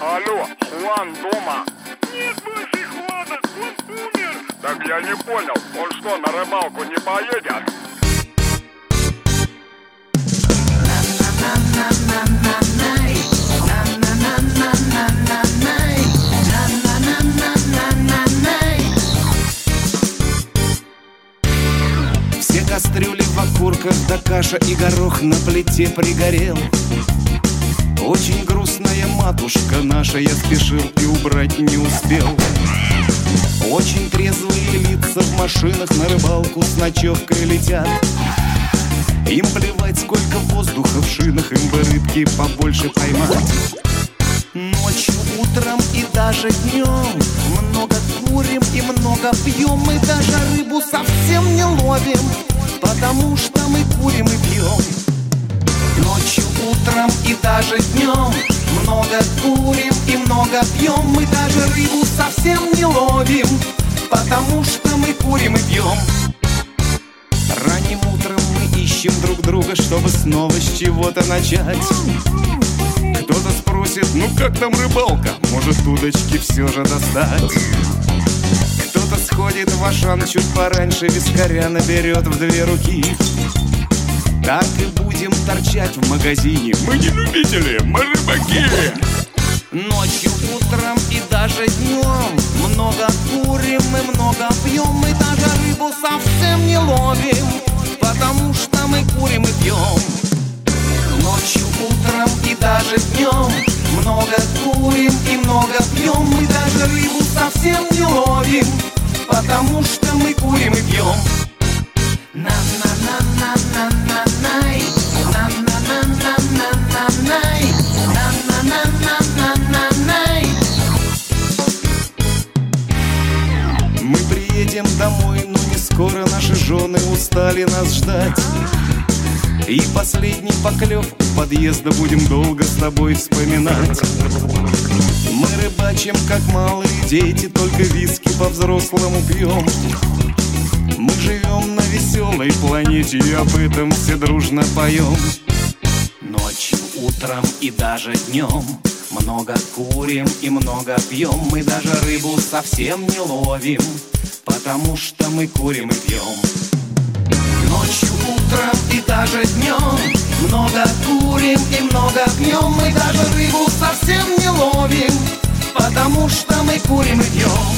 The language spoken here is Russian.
Алло, Хуан дома? Нет больше Хуана, он умер. Так я не понял, он что, на рыбалку не поедет? Все кастрюли в окурках, да каша и горох на плите пригорел. Очень грустная матушка наша, я спешил и убрать не успел. Очень трезвые лица в машинах на рыбалку с ночевкой летят. Им плевать, сколько воздуха в шинах, им бы рыбки побольше поймать. Ночью, утром и даже днем много курим и много пьем. Мы даже рыбу совсем не ловим, потому что мы курим и пьем. Ночью, утром и даже днем много курим и много пьем. Мы даже рыбу совсем не ловим, потому что мы курим и пьем. Ранним утром мы ищем друг друга, чтобы снова с чего-то начать. Кто-то спросит, ну как там рыбалка? Может, удочки все же достать? Кто-то сходит в Ашан чуть пораньше, вискаря наберет в 2 руки. Так и будем торчать в магазине. Мы не любители, мы рыбаки. Ночью, утром и даже днем много курим и много пьем. Мы даже рыбу совсем не ловим, потому что мы курим и пьем. Ночью, утром и даже днем много курим и много пьем. Мы даже рыбу совсем не ловим, потому что мы курим и пьем. На-на-на-на-на-на-най, на-на-на-на-на-на-най, на-на-на-на-на-най. Мы приедем домой, но не скоро. Наши жены устали нас ждать. И последний поклев у подъезда будем долго с тобой вспоминать. Мы рыбачим, как малые дети, только виски по-взрослому пьем. Мы живем на веселой планете, и об этом все дружно поем. Ночью, утром и даже днем много курим и много пьем. Мы даже рыбу совсем не ловим, потому что мы курим и пьем. Ночью, утром и даже днем много курим и много пьем. Мы даже рыбу совсем не ловим, потому что мы курим и пьем.